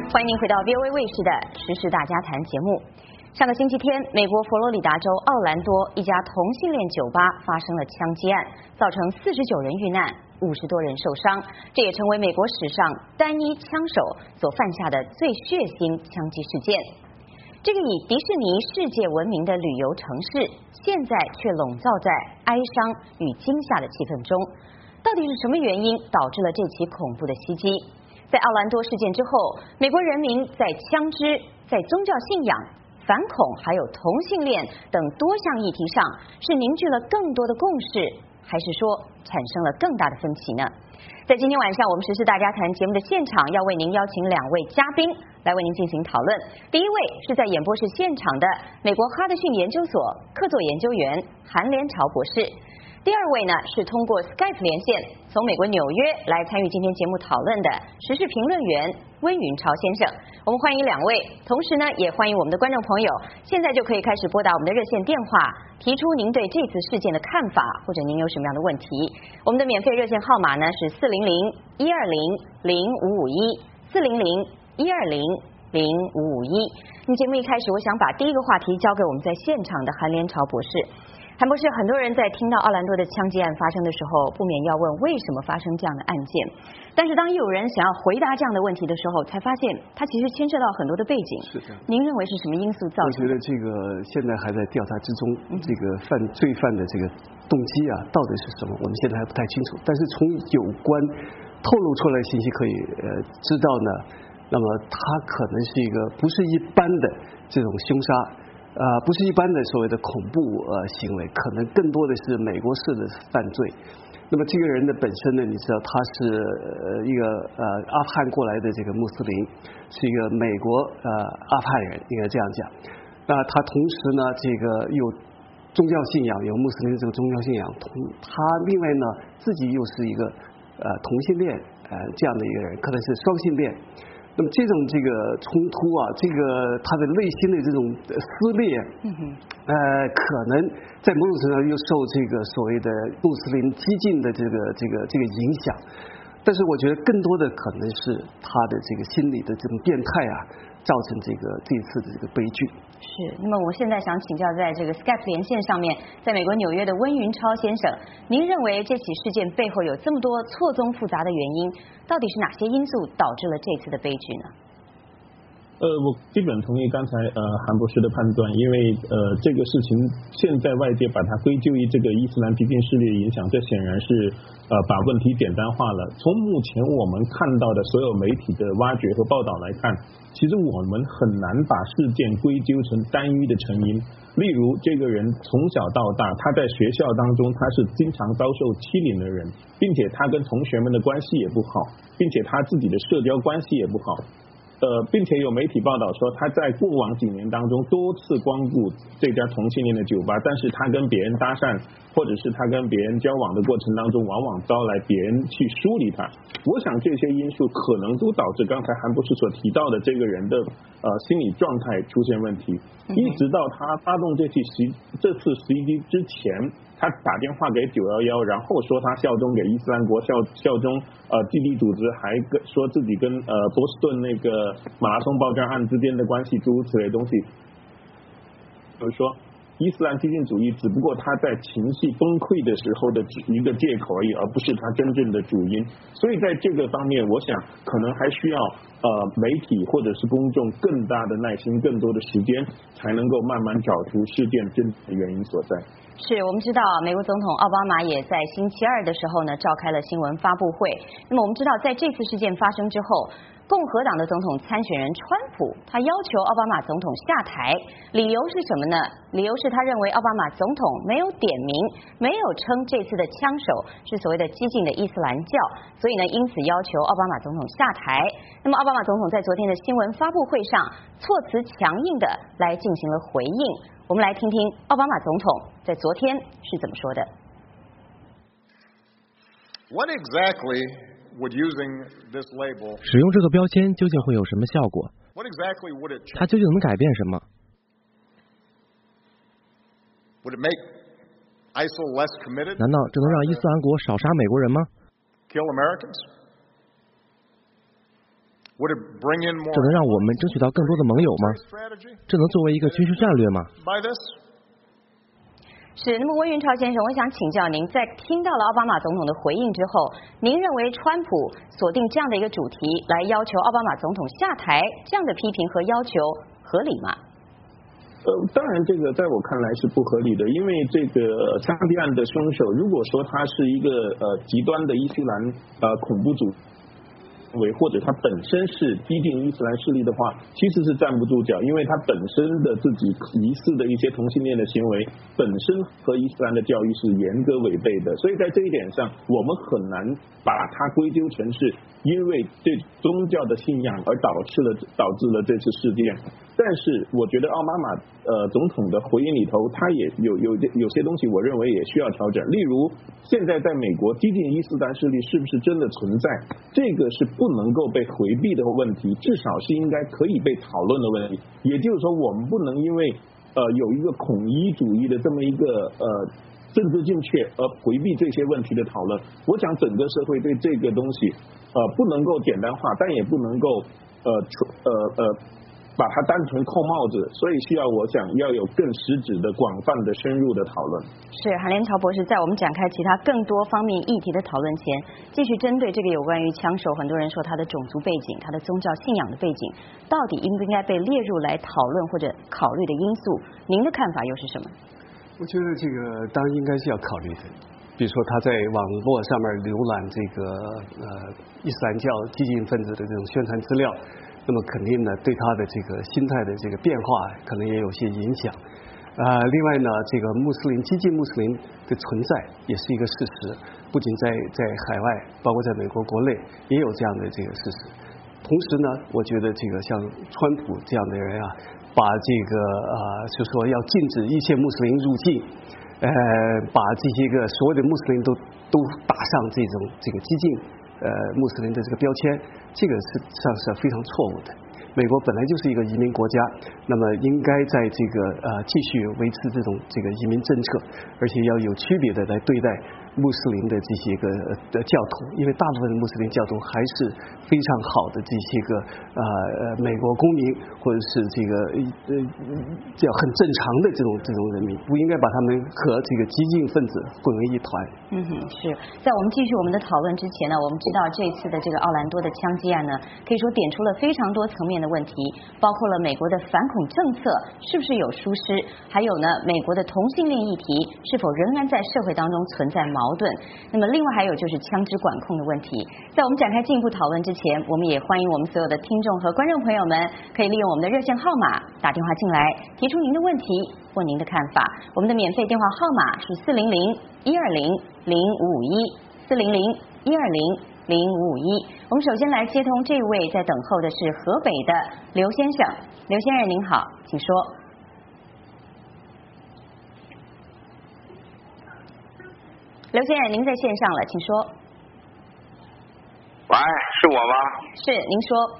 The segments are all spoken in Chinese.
欢迎您回到 VOA 卫视的时事大家谈节目。上个星期天，美国佛罗里达州奥兰多一家同性恋酒吧发生了枪击案，造成49人遇难，50多人受伤，这也成为美国史上单一枪手所犯下的最血腥枪击事件。这个以迪士尼世界闻名的旅游城市，现在却笼罩在哀伤与惊吓的气氛中。到底是什么原因导致了这起恐怖的袭击？在奥兰多事件之后，美国人民在枪支、在宗教信仰、反恐还有同性恋等多项议题上，是凝聚了更多的共识，还是说产生了更大的分歧呢？在今天晚上我们时事大家谈节目的现场，要为您邀请2位嘉宾来为您进行讨论。第一位是在演播室现场的美国哈德逊研究所客座研究员韩连朝博士。第二位呢是通过 Skype 连线从美国纽约来参与今天节目讨论的时事评论员温云超先生。我们欢迎2位，同时呢也欢迎我们的观众朋友，现在就可以开始拨打我们的热线电话，提出您对这次事件的看法，或者您有什么样的问题。我们的免费热线号码呢是400-120-0551，400-120-0551。那么节目一开始，我想把第一个话题交给我们在现场的韩连朝博士。韩博士，很多人在听到奥兰多的枪击案发生的时候，不免要问为什么发生这样的案件。但是当有人想要回答这样的问题的时候，才发现它其实牵涉到很多的背景。 是的。 您认为是什么因素造成的？ 我觉得这个现在还在调查之中，这个罪犯的这个动机啊，到底是什么，我们现在还不太清楚。但是从有关透露出来的信息可以知道呢，那么它可能是一个不是一般的这种凶杀。不是一般的所谓的恐怖行为，可能更多的是美国式的犯罪。那么这个人的本身呢，你知道他是一个阿富汗过来的这个穆斯林，是一个美国阿富汗人，应该这样讲。那他同时呢，这个有宗教信仰，有穆斯林这个宗教信仰，他另外呢自己又是一个同性恋这样的一个人，可能是双性恋。那么这种这个冲突啊，这个他的内心的这种撕裂，可能在某种程度上又受这个所谓的穆斯林激进的这个影响。但是我觉得更多的可能是他的这个心理的这种变态啊，造成这一次的这个悲剧。 是，那么我现在想请教，在这个 Skype 连线上面，在美国纽约的温云超先生，您认为这起事件背后有这么多错综复杂的原因，到底是哪些因素导致了这次的悲剧呢？ 我基本同意刚才韩博士的判断，因为这个事情现在外界把它归咎于这个伊斯兰激进势力的影响，这显然是把问题简单化了。从目前我们看到的所有媒体的挖掘和报道来看，其实我们很难把事件归咎成单一的成因。例如这个人从小到大，他在学校当中他是经常遭受欺凌的人，并且他跟同学们的关系也不好，并且他自己的社交关系也不好。并且有媒体报道说，他在过往几年当中多次光顾这家同性恋的酒吧，但是他跟别人搭讪，或者是他跟别人交往的过程当中，往往招来别人去疏离他。我想这些因素可能都导致刚才韩博士所提到的这个人的心理状态出现问题，一直到他发动这次袭击之前，他打电话给911，然后说他效忠给伊斯兰国，效忠基地组织，还说自己跟波士顿那个马拉松爆炸案之间的关系，诸如此类东西。就是说，伊斯兰激进主义只不过他在情绪崩溃的时候的一个借口而已，而不是他真正的主因。所以在这个方面，我想可能还需要媒体或者是公众更大的耐心，更多的时间，才能够慢慢找出事件真正的原因所在。 是我们知道，美国总统奥巴马也在星期二的时候呢召开了新闻发布会。那么我们知道，在这次事件发生之后，共和党的总统参选人川普他要求奥巴马总统下台，理由是什么呢？理由是他认为奥巴马总统没有点名，没有称这次的枪手是所谓的激进的伊斯兰教，所以呢，因此要求奥巴马总统下台。那么奥巴马总统在昨天的新闻发布会上措辞强硬的来进行了回应。我们来听听奥巴马总统在昨天是怎么说的。 What exactly would using this label 使用这个标签究竟会有什么效果？ What exactly would it change? 它究竟能改变什么？ Would it make ISIL less committed? 难道这能让伊斯兰国少杀美国人吗？ Kill Americans? Would it bring in 这能让我们争取到更多的盟友吗？ strategy 这能作为一个军事战略吗？ by this? 是，那么温云超先生，我想请教您，在听到了奥巴马总统的回应之后，您认为川普锁定这样的一个主题来要求奥巴马总统下台，这样的批评和要求合理吗？ 当然，这个在我看来是不合理的，因为这个枪击案的凶手，如果说他是一个极端的伊斯兰恐怖组为，或者他本身是激进伊斯兰势力的话，其实是站不住脚，因为他本身的自己疑似的一些同性恋的行为，本身和伊斯兰的教育是严格违背的，所以在这一点上，我们很难把它归咎成是因为对宗教的信仰而导致了这次事件。但是我觉得奥巴马总统的回应里头，他也有些东西，我认为也需要调整。例如，现在在美国激进伊斯兰势力是不是真的存在？这个是不能够被回避的问题，至少是应该可以被讨论的问题。也就是说，我们不能因为有一个统一主义的这么一个政治正确而回避这些问题的讨论。我想整个社会对这个东西不能够简单化，但也不能够把它单纯扣帽子，所以需要我想要有更实质的、广泛的、深入的讨论。 是，韩连朝博士，在我们展开其他更多方面议题的讨论前，继续针对这个有关于枪手，很多人说他的种族背景、他的宗教信仰的背景，到底应不应该被列入来讨论或者考虑的因素，您的看法又是什么？ 我觉得这个当然应该是要考虑的。比如说他在网络上面浏览这个伊斯兰教激进分子的这种宣传资料，那么肯定呢对他的这个心态的这个变化可能也有些影响。另外呢，这个激进穆斯林的存在也是一个事实，不仅在海外，包括在美国国内也有这样的这个事实。同时呢，我觉得这个像川普这样的人啊，把这个就说要禁止一切穆斯林入境，把这些个所有的穆斯林都打上这个激进穆斯林的这个标签，这个实际上是非常错误的。美国本来就是一个移民国家，那么应该在这个继续维持这个移民政策，而且要有区别的来对待穆斯林的这些个教徒，因为大部分的穆斯林教徒还是非常好的这些个美国公民，或者是这个叫很正常的这种人民，不应该把他们和这个激进分子混为一团。 是在我们继续我们的讨论之前呢，我们知道这次的这个奥兰多的枪击案呢，可以说点出了非常多层面的问题，包括了美国的反恐政策是不是有疏失，还有呢美国的同性恋议题是否仍然在社会当中存在矛盾。那么另外还有就是枪支管控的问题。在我们展开进一步讨论之前，我们也欢迎我们所有的听众和观众朋友们可以利用我们的热线号码打电话进来，提出您的问题或您的看法。我们的免费电话号码是400-120-0551，400-120-0551。我们首先来接通这位在等候的是河北的刘先生。刘先生您好，请说。刘先生您在线上了，请说。 喂，是我吗？ 是，您说。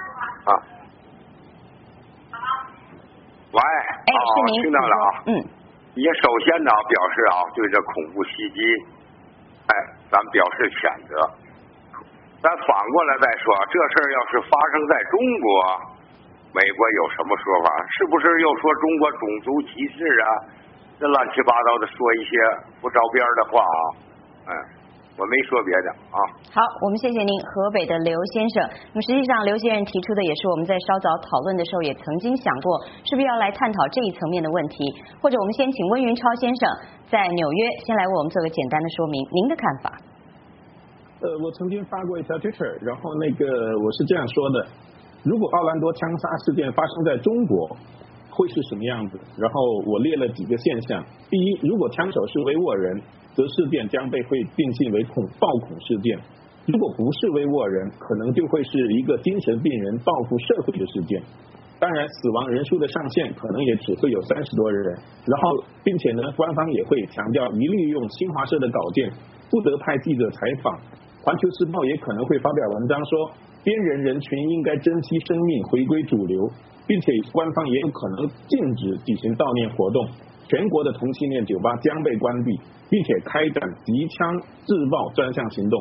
喂， 是您， 听到了啊。也首先呢表示对这恐怖袭击，咱表示谴责。咱反过来再说，这事儿要是发生在中国，美国有什么说法？是不是又说中国种族歧视啊？这乱七八糟的说一些不着边的话我没说别的啊。 好，我们谢谢您，河北的刘先生。那么实际上，刘先生提出的也是我们在稍早讨论的时候也曾经想过，是不是要来探讨这一层面的问题？或者我们先请温云超先生在纽约先来为我们做个简单的说明，您的看法？ 我曾经发过一条 Twitter， 然后我是这样说的：如果奥兰多枪杀事件发生在中国，会是什么样子？然后我列了几个现象。第一，如果枪手是维吾尔人，则事件将会定性为暴恐事件；如果不是维吾尔人，可能就会是一个精神病人报复社会的事件。当然，死亡人数的上限可能也只会有30多人。然后，并且呢，官方也会强调一律用新华社的稿件，不得派记者采访。环球时报也可能会发表文章说，边缘人群应该珍惜生命，回归主流，并且官方也有可能禁止举行悼念活动。全国的同性恋酒吧将被关闭，并且开展敌枪自爆专项行动。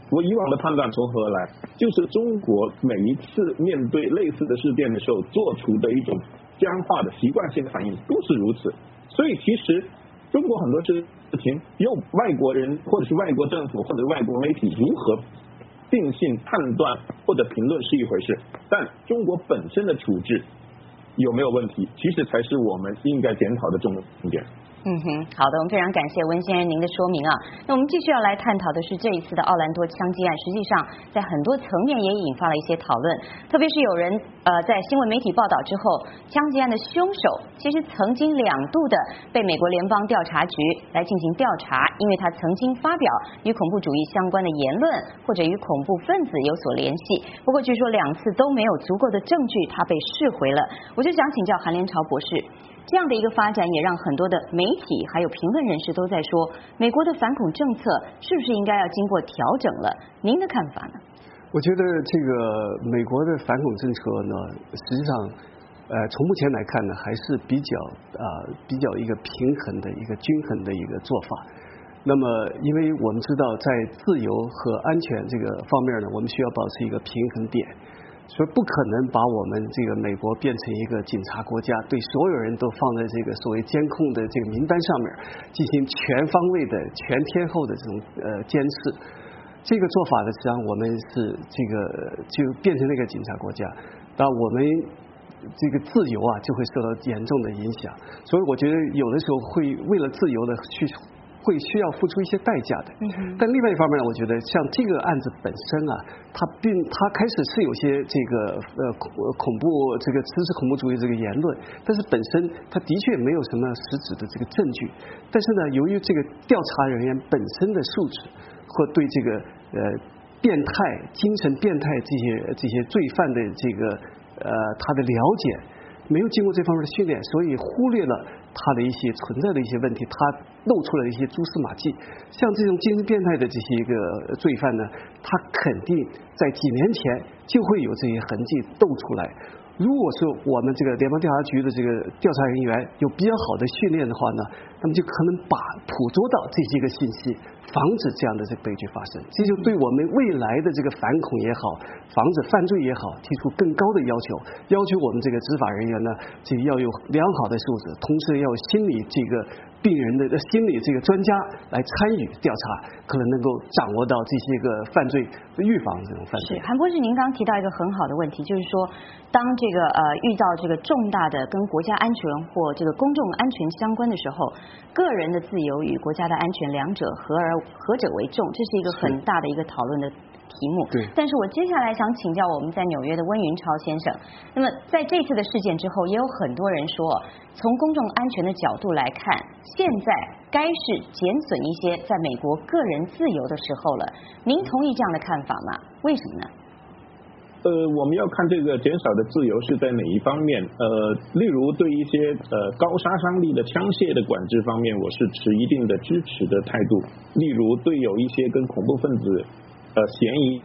我以往的判断从何而来？就是中国每一次面对类似的事件的时候，做出的一种僵化的习惯性的反应都是如此。所以其实中国很多事情，由外国人或者是外国政府或者外国媒体如何定性、判断或者评论是一回事，但中国本身的处置有没有问题，其实才是我们应该检讨的重点。 好的，我们非常感谢温先生您的说明啊。那我们继续要来探讨的是这一次的奥兰多枪击案，实际上在很多层面也引发了一些讨论，特别是有人在新闻媒体报道之后，枪击案的凶手其实曾经2度的被美国联邦调查局来进行调查，因为他曾经发表与恐怖主义相关的言论，或者与恐怖分子有所联系。不过据说2次都没有足够的证据，他被释回了。我就想请教韩连朝博士，这样的一个发展也让很多的媒体还有评论人士都在说，美国的反恐政策是不是应该要经过调整了？您的看法呢？ 我觉得这个美国的反恐政策呢，实际上从目前来看呢，还是比较一个平衡的一个均衡的一个做法。那么因为我们知道在自由和安全这个方面呢，我们需要保持一个平衡点，所以不可能把我们这个美国变成一个警察国家，对所有人都放在这个所谓监控的这个名单上面，进行全方位的全天候的这种监视。这个做法呢，实际上我们是这个就变成了一个警察国家，那我们这个自由啊就会受到严重的影响。所以我觉得有的时候会为了自由的会需要付出一些代价的。但另外一方面呢，我觉得像这个案子本身啊，它开始是有些这个恐怖这个支持恐怖主义这个言论，但是本身它的确没有什么实质的这个证据。但是呢，由于这个调查人员本身的素质或对这个变态、精神变态这些罪犯的这个他的了解，没有经过这方面的训练，所以忽略了他的一些存在的一些问题，他露出了一些蛛丝马迹。像这种精神变态的这些一个罪犯呢，他肯定在几年前就会有这些痕迹露出来。如果说我们这个联邦调查局的这个调查人员有比较好的训练的话呢，那么就可能捕捉到这些个信息，防止这样的这个悲剧发生。这就对我们未来的这个反恐也好，防止犯罪也好，提出更高的要求，要求我们这个执法人员呢，这个要有良好的素质，同时要有心理这个病人的心理这个专家来参与调查，可能能够掌握到这些个犯罪预防这种犯罪。 是，韩博士，您刚提到一个很好的问题，就是说，当这个遇到这个重大的跟国家安全或这个公众安全相关的时候，个人的自由与国家的安全两者何者为重，这是一个很大的一个讨论的题目。 对。 但是我接下来想请教我们在纽约的温云超先生，那么在这次的事件之后，也有很多人说，从公众安全的角度来看，现在该是减损一些在美国个人自由的时候了。您同意这样的看法吗？为什么呢？ 我们要看这个减少的自由是在哪一方面。例如对一些高杀伤力的枪械的管制方面，我是持一定的支持的态度。例如对有一些跟恐怖分子嫌疑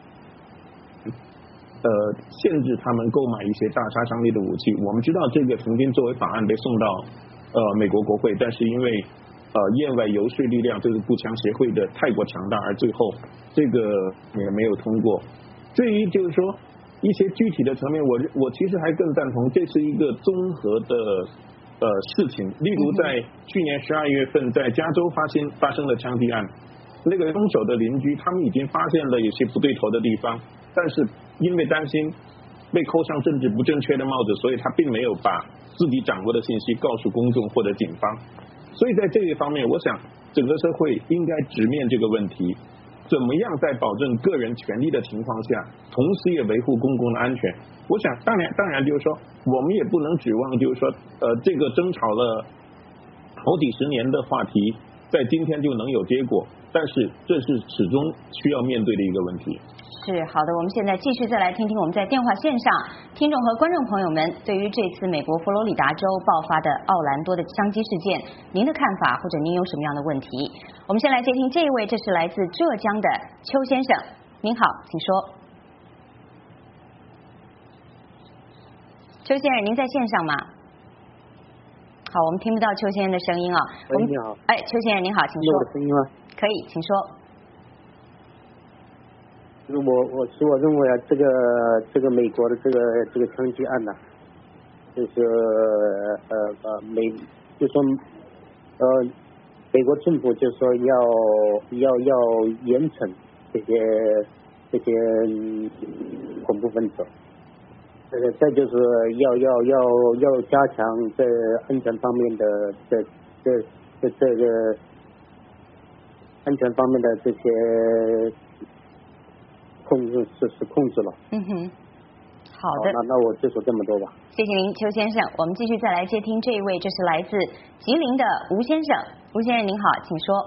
限制他们购买一些大杀伤力的武器。我们知道这个曾经作为法案被送到美国国会，但是因为业外游说力量这个步枪协会的太过强大，而最后这个也没有通过。至于就是说一些具体的层面，我其实还更赞同这是一个综合的事情。例如在去年12月份在加州发生的枪击案，那个凶手的邻居他们已经发现了有些不对头的地方，但是因为担心被扣上政治不正确的帽子，所以他并没有把自己掌握的信息告诉公众或者警方。所以在这一方面，我想整个社会应该直面这个问题，怎么样在保证个人权利的情况下，同时也维护公共的安全。我想当然就是说，我们也不能指望就是说这个争吵了好几十年的话题在今天就能有结果，但是这是始终需要面对的一个问题。 是，好的，我们现在继续再来听听我们在电话线上听众和观众朋友们对于这次美国佛罗里达州爆发的奥兰多的枪击事件，您的看法或者您有什么样的问题？我们先来接听这一位，这是来自浙江的邱先生，您好，请说。邱先生，您在线上吗？好，我们听不到邱先生的声音啊。 喂，你好。 哎，邱先生您好，请说。 有我的声音吗？ 可以，请说。 我认为啊，这个美国的这个枪击案呢，就是美国政府就说要严惩这些恐怖分子，再就是要加强在安全方面的这个安全方面的这些控制了。 嗯哼，好的。 那我就说这么多吧。 谢谢您，邱先生。我们继续再来接听这一位，这是来自吉林的吴先生。吴先生您好，请说。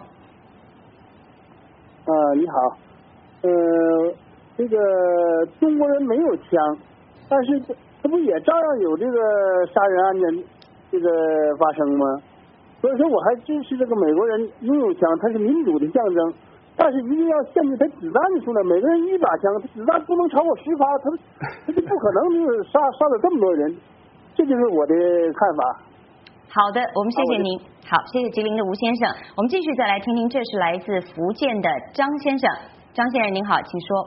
你好，这个中国人没有枪，但是这不也照样有这个杀人案件这个发生吗？所以说我还支持这个美国人拥有枪，它是民主的象征，但是一定要限制他子弹的数量，每个人1把枪，他子弹不能超过10发，他就不可能就是杀了这么多人，这就是我的看法。 好的，我们谢谢您。好，谢谢吉林的吴先生。我们继续再来听听，这是来自福建的张先生。张先生您好，请说。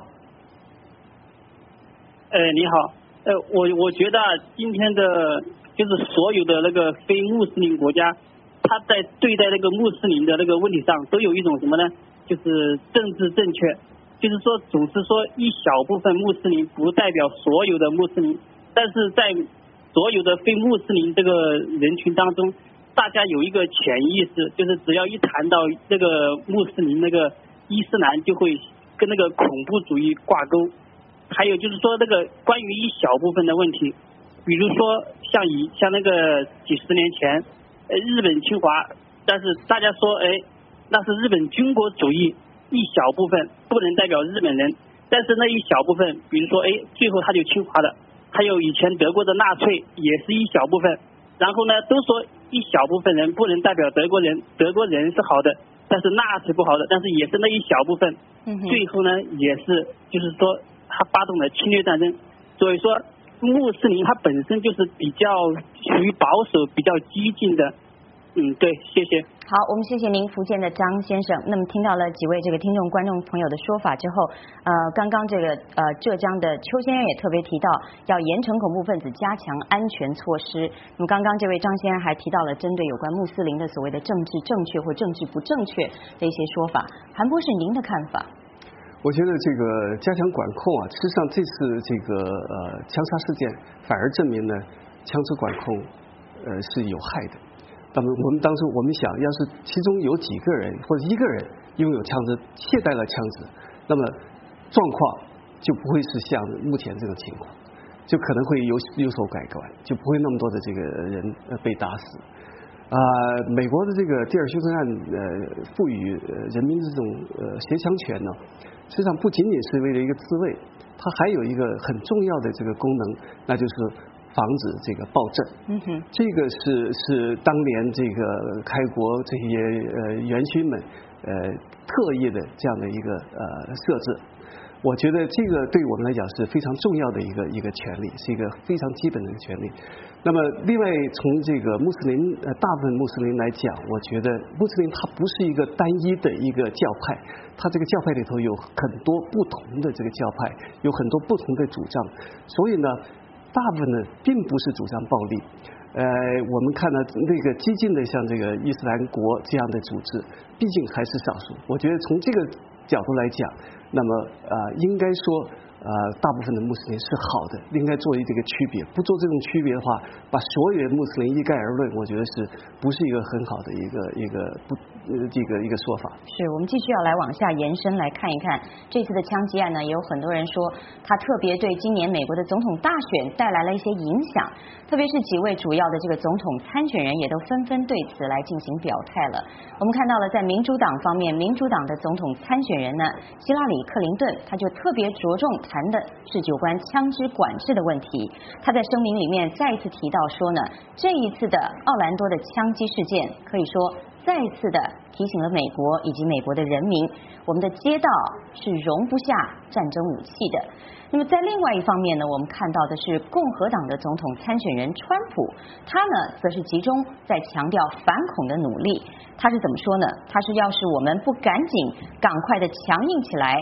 你好，我觉得今天的就是所有的那个非穆斯林国家，他在对待那个穆斯林的那个问题上，都有一种什么呢？就是政治正确，就是说总是说一小部分穆斯林不代表所有的穆斯林，但是在所有的非穆斯林这个人群当中，大家有一个潜意识，就是只要一谈到那个穆斯林那个伊斯兰，就会跟那个恐怖主义挂钩。还有就是说那个关于一小部分的问题，比如说像那个几十年前日本侵华，但是大家说那是日本军国主义一小部分，不能代表日本人，但是那一小部分，比如说最后他就侵华了。还有以前德国的纳粹也是一小部分，然后呢都说一小部分人不能代表德国人，德国人是好的，但是纳粹不好的，但是也是那一小部分，最后呢也是就是说他发动了侵略战争。所以说穆斯林他本身就是比较属于保守比较激进的。对，谢谢。 好，我们谢谢您，福建的张先生。那么听到了几位这个听众观众朋友的说法之后，刚刚这个浙江的邱先生也特别提到要严惩恐怖分子，加强安全措施。那么刚刚这位张先生还提到了针对有关穆斯林的所谓的政治正确或政治不正确的一些说法。韩博士，您的看法？ 我觉得这个加强管控啊，事实上这次这个枪杀事件反而证明了枪支管控是有害的。那么当时我们想，要是其中有几个人或者一个人拥有枪支，携带了枪支，那么状况就不会是像目前这种情况，就可能会有所改观，就不会那么多的这个人被打死。美国的这个第二修正案赋予人民的这种携枪权呢，实际上不仅仅是为了一个自卫，它还有一个很重要的这个功能，那就是防止这个暴政。这个是当年这个开国这些元勋们特意的这样的一个设置。我觉得这个对我们来讲是非常重要的一个权利，是一个非常基本的权利。那么另外从这个穆斯林大部分穆斯林来讲，我觉得穆斯林它不是一个单一的一个教派，它这个教派里头有很多不同的这个教派，有很多不同的主张，所以呢大部分呢并不是主张暴力。我们看到那个激进的像这个伊斯兰国这样的组织，毕竟还是少数。我觉得从这个角度来讲，那么应该说大部分的穆斯林是好的，应该做这个区别。不做这种区别的话，把所有的穆斯林一概而论，我觉得不是一个很好的一个说法。 是我们继续要来往下延伸来看一看这次的枪击案呢，也有很多人说它特别对今年美国的总统大选带来了一些影响，特别是几位主要的这个总统参选人也都纷纷对此来进行表态了。我们看到了在民主党方面，民主党的总统参选人呢希拉里·克林顿，他就特别着重谈的是有关枪支管制的问题。他在声明里面再一次提到说呢，这一次的奥兰多的枪击事件可以说再次的提醒了美国以及美国的人民，我们的街道是容不下战争武器的。那么在另外一方面呢，我们看到的是共和党的总统参选人川普，他呢则是集中在强调反恐的努力。他是怎么说呢？他是要是我们不赶快的强硬起来，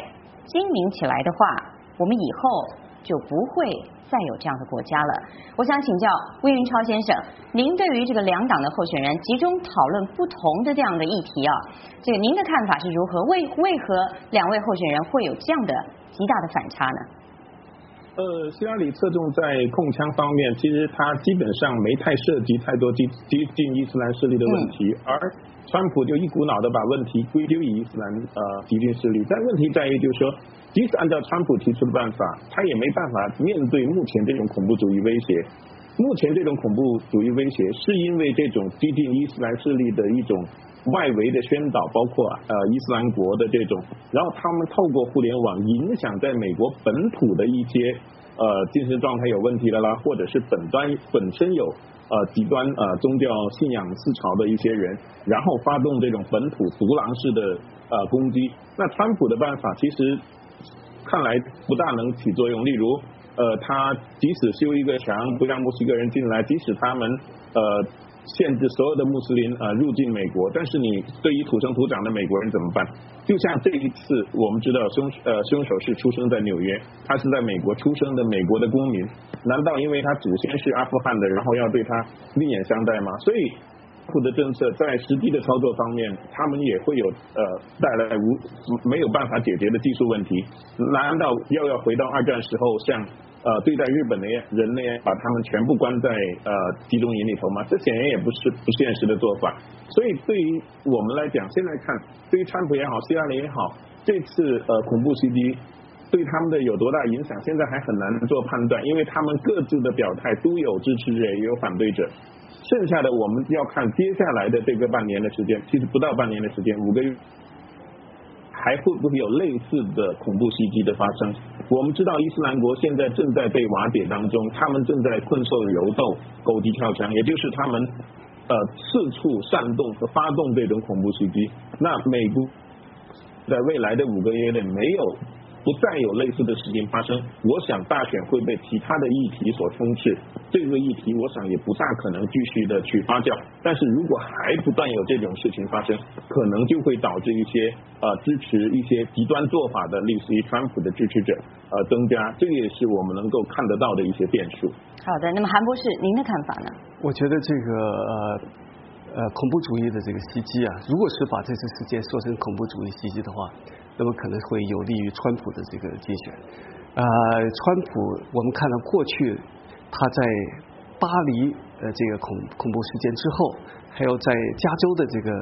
精明起来的话，我们以后就不会再有这样的国家了。我想请教魏云超先生，您对于这个两党的候选人集中讨论不同的这样的议题啊，这个您的看法是如何？为何两位候选人会有这样的极大的反差呢？ 希拉里侧重在控枪方面，其实他基本上没太涉及太多激进伊斯兰势力的问题，而川普就一股脑的把问题归咎于伊斯兰激进势力。但问题在于就是说，即使按照川普提出的办法，他也没办法面对目前这种恐怖主义威胁。目前这种恐怖主义威胁是因为这种激进伊斯兰势力的一种外围的宣导，包括伊斯兰国的这种，然后他们透过互联网影响在美国本土的一些精神状态有问题的啦，或者是本身有极端宗教信仰思潮的一些人，然后发动这种本土独狼式的攻击。那川普的办法其实看来不大能起作用，例如他即使修一个墙不让墨西哥人进来，即使他们限制所有的穆斯林入境美国，但是你对于土生土长的美国人怎么办？就像这一次我们知道凶手是出生在纽约，他是在美国出生的美国的公民，难道因为他祖先是阿富汗的，然后要对他另眼相待吗？所以川普的政策在实际的操作方面，他们也会有带来没有办法解决的技术问题。难道又要回到二战时候像对待日本的人呢，把他们全部关在集中营里头吗？这显然也不现实的做法。所以对于我们来讲，现在看对于川普也好，希拉里也好，这次恐怖袭击对他们的有多大影响，现在还很难做判断，因为他们各自的表态都有支持者也有反对者。剩下的我们要看接下来的这个半年的时间，其实不到半年的时间，5个月。还会不会有类似的恐怖袭击的发生？我们知道伊斯兰国现在正在被瓦解当中，他们正在困兽犹斗、狗急跳墙，也就是他们四处煽动和发动这种恐怖袭击。那美国在未来的5个月内不再有类似的事情发生，我想大选会被其他的议题所充斥，这个议题我想也不大可能继续的去发酵。但是如果还不断有这种事情发生，可能就会导致一些支持一些极端做法的，类似于川普的支持者增加，这个也是我们能够看得到的一些变数。 好的，那么韩博士，您的看法呢？ 我觉得这个恐怖主义的这个袭击啊，如果是把这次事件说成恐怖主义袭击的话，那么可能会有利于川普的这个竞选。川普我们看到过去他在巴黎这个恐怖事件之后，还有在加州的这个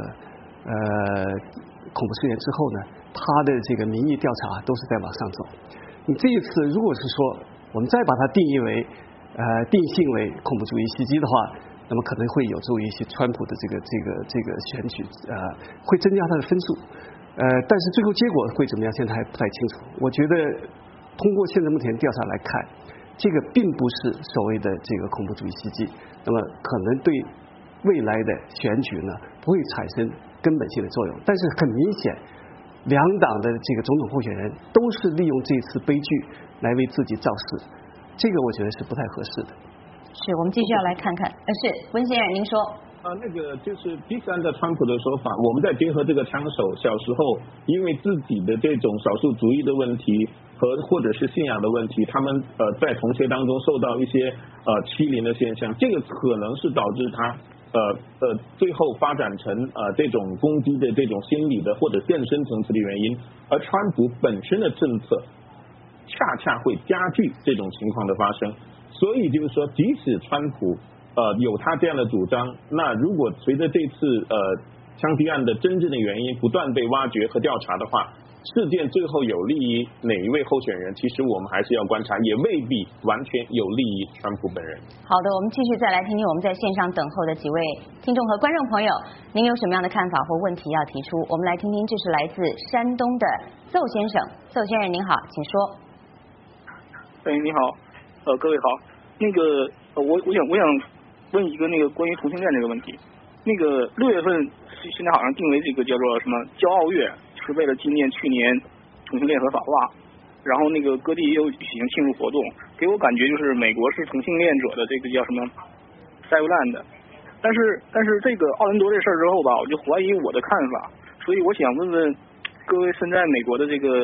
恐怖事件之后呢，他的这个民意调查都是在往上走。你这一次如果是说我们再把它定性为恐怖主义袭击的话，那么可能会有助于川普的这个选举，会增加他的分数。但是最后结果会怎么样，现在还不太清楚。我觉得通过现在目前调查来看，这个并不是所谓的这个恐怖主义袭击，那么可能对未来的选举呢不会产生根本性的作用。但是很明显，两党的这个总统候选人都是利用这次悲剧来为自己造势，这个我觉得是不太合适的。 是，我们继续要来看看，是温先生您说。 那个就是即使按照川普的说法，我们再结合这个枪手小时候因为自己的这种少数族裔的问题或者是信仰的问题，他们在同学当中受到一些欺凌的现象，这个可能是导致他最后发展成这种攻击的这种心理的或者更深层次的原因，而川普本身的政策恰恰会加剧这种情况的发生。所以就是说，即使川普有他这样的主张，那如果随着这次枪击案的真正的原因不断被挖掘和调查的话，事件最后有利于哪一位候选人，其实我们还是要观察，也未必完全有利于川普本人。 好的，我们继续再来听听我们在线上等候的几位听众和观众朋友，您有什么样的看法或问题要提出？我们来听听，这是来自山东的邹先生。邹先生您好，请说。 你好，各位好，那个我想问一个那个关于同性恋这个问题。那个6月份现在好像定为这个叫做什么骄傲月，是为了纪念去年同性恋合法化，然后那个各地也有举行庆祝活动，给我感觉就是美国是同性恋者的这个叫什么 Cyberland。但是这个奥兰多这事儿之后吧，我就怀疑我的看法，所以我想问问各位身在美国的这个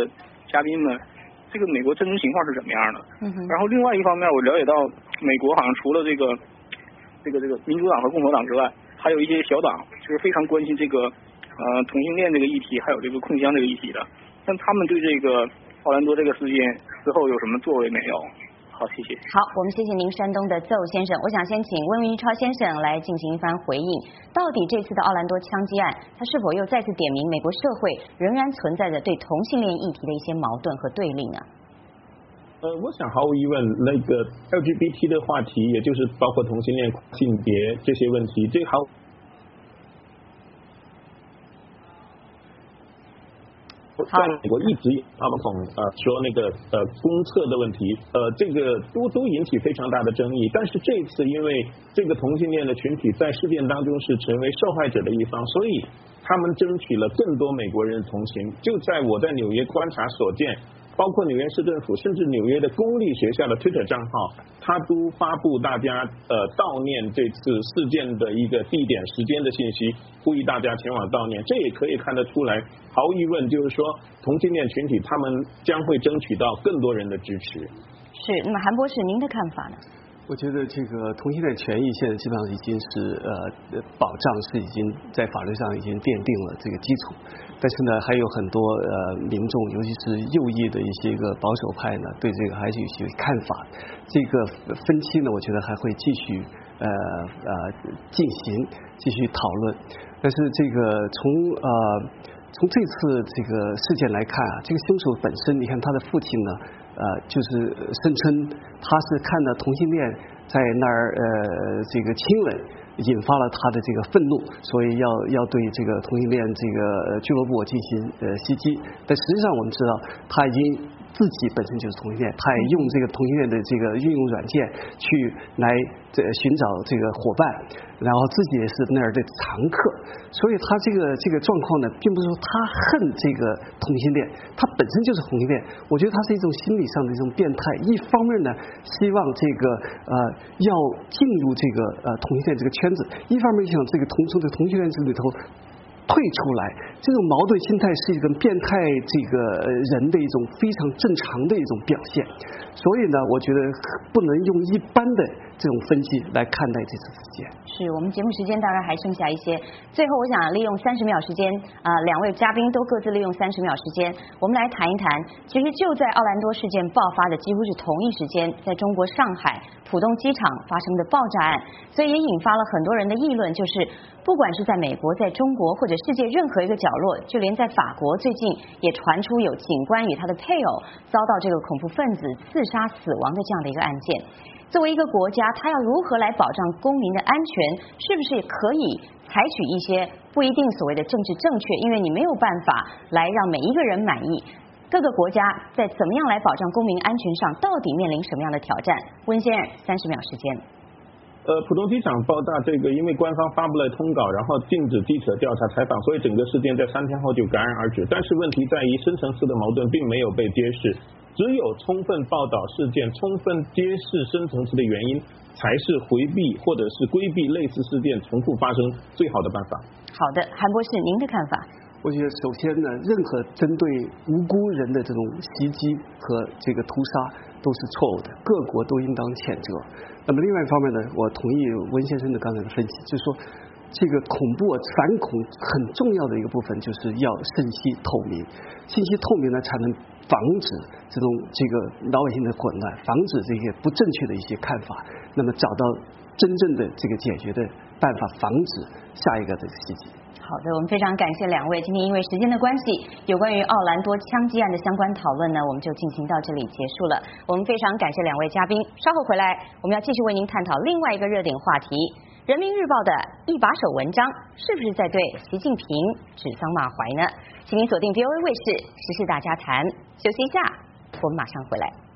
嘉宾们，这个美国真实情况是什么样的？然后另外一方面，我了解到美国好像除了这个民主党和共和党之外，还有一些小党就是非常关心这个同性恋这个议题，还有这个控枪这个议题的。但他们对这个奥兰多这个事件之后有什么作为没有？好，谢谢。 好，我们谢谢您，山东的邹先生。我想先请温文一超先生来进行一番回应。到底这次的奥兰多枪击案，它是否又再次点明美国社会仍然存在着对同性恋议题的一些矛盾和对立呢？ 我想毫无疑问，那个 LGBT 的话题，也就是包括同性恋、性别这些问题，这在美国一直说那个公厕的问题，这个都引起非常大的争议。但是这次因为这个同性恋的群体在事件当中是成为受害者的一方，所以他们争取了更多美国人的同情。就在我在纽约观察所见，包括纽约市政府甚至纽约的公立学校的 Twitter 账号，他都发布大家悼念这次事件的一个地点时间的信息，呼吁大家前往悼念。这也可以看得出来，毫无疑问就是说同性恋群体他们将会争取到更多人的支持。 是，那么韩博士您的看法呢？ 我觉得这个同性恋权益现在基本上已经是保障是已经在法律上已经奠定了这个基础，但是呢还有很多民众，尤其是右翼的一些个保守派呢，对这个还是有些看法。这个分歧呢，我觉得还会继续进行，继续讨论。但是这个从这次这个事件来看啊，这个凶手本身，你看他的父亲呢。就是声称他是看到同性恋在那儿这个亲吻，引发了他的这个愤怒，所以要对这个同性恋这个俱乐部进行袭击。但实际上我们知道，他已经自己本身就是同性恋，他也用这个同性恋的这个运用软件去来寻找这个伙伴，然后自己也是那儿的常客，所以他这个状况呢，并不是说他恨这个同性恋，他本身就是同性恋。我觉得他是一种心理上的一种变态。一方面呢，希望这个要进入这个同性恋这个圈子；一方面想这个从同性恋这里头退出来。这种矛盾心态是一种变态这个人的一种非常正常的一种表现。所以呢，我觉得不能用一般的这种分析来看待这次事件。 是，我们节目时间当然还剩下一些，最后我想利用30秒时间，两位嘉宾都各自利用30秒时间，我们来谈一谈，其实就在奥兰多事件爆发的几乎是同一时间，在中国上海浦东机场发生的爆炸案，所以也引发了很多人的议论，就是不管是在美国、在中国或者世界任何一个角落，就连在法国最近也传出有警官与他的配偶遭到这个恐怖分子刺杀死亡的这样的一个案件。作为一个国家，它要如何来保障公民的安全？是不是也可以采取一些不一定所谓的政治正确？因为你没有办法来让每一个人满意。各个国家在怎么样来保障公民安全上，到底面临什么样的挑战？温先生，30秒时间。 浦东机场爆炸这个，因为官方发布了通稿，然后禁止记者调查采访，所以整个事件在3天后就戛然而止。但是问题在于，深层次的矛盾并没有被揭示，只有充分报道事件，充分揭示深层次的原因，才是回避或者是规避类似事件重复发生最好的办法。 好的，韩博士，您的看法？ 我觉得首先呢，任何针对无辜人的这种袭击和这个屠杀都是错误的，各国都应当谴责。那么另外一方面呢，我同意温先生的刚才的分析，就是说这个恐怖反恐很重要的一个部分就是要信息透明，信息透明呢才能防止这个老百姓的混乱，防止这些不正确的一些看法，那么找到真正的这个解决的办法，防止下一个这个袭击。 好的，我们非常感谢两位。今天因为时间的关系，有关于奥兰多枪击案的相关讨论呢，我们就进行到这里结束了。我们非常感谢两位嘉宾，稍后回来我们要继续为您探讨另外一个热点话题：人民日报的一把手文章是不是在对习近平指桑骂槐呢？请您锁定 VOA 卫视时事大家谈，休息一下，我们马上回来。